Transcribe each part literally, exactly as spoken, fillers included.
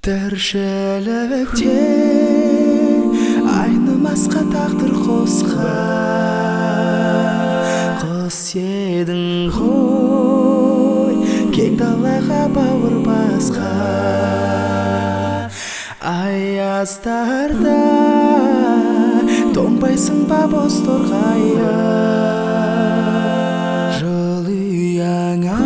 Тіршілікте айнымасқа тағдыр қосқан құс едің ғой, кең далаға бауыр басқан. Аяздарда тоңбайсың ба боз торғайым, жыл ұяңа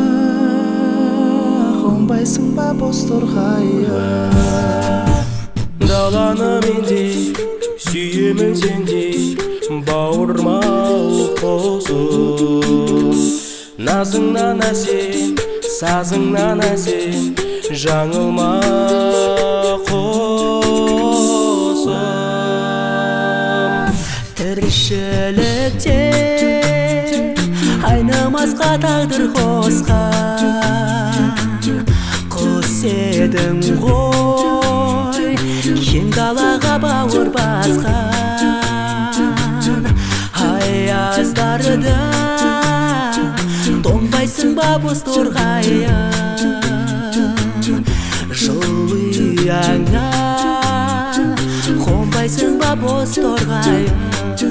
қонбайсың ба боз торғайым. Даланы мендей сүйемін сендей, бауырмал қосым. Назыңнан әсем, сазыңнан әсем, жаңылма қосым. Тіршілікте айнымасқа тағдыр қосқан құс едің ғой, кең далаға бауыр басқан. Аяздарда тоңбайсың ба боз торғайым, жыл ұяңа қонбайсың ба боз торғайым.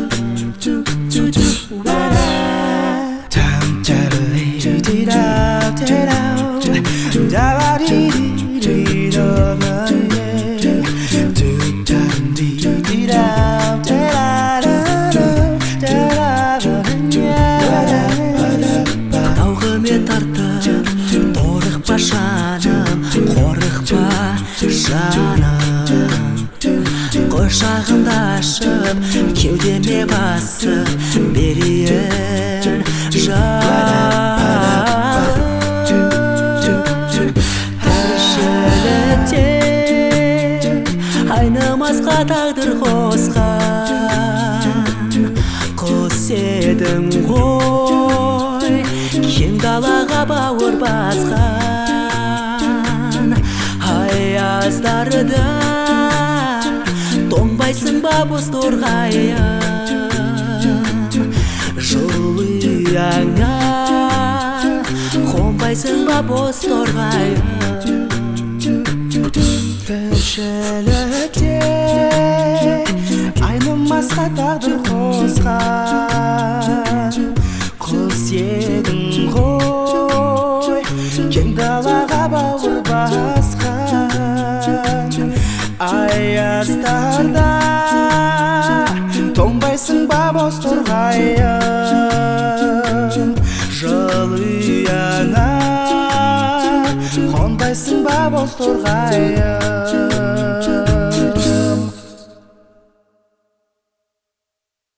Тауғыме тартып торықпа жаным, қорықпа жаным, құшағымда ашып кеудеме басып берейін жаным. Тіршілікте айнымасқа тағдыр қосқан құс едің ғой, кең далаға бауыр басқан. Аяздарда тоңбайсың ба боз торғайым, жыл ұяңа қонбайсың ба боз торғайым. Тіршілікте айнымасқа тағдыр қосқан құс едің ғой, кең далаға бауыр басқан. Аяздарда тоңбайсың ба боз торғайым, жыл ұяңа қонбайсың ба боз торғайым.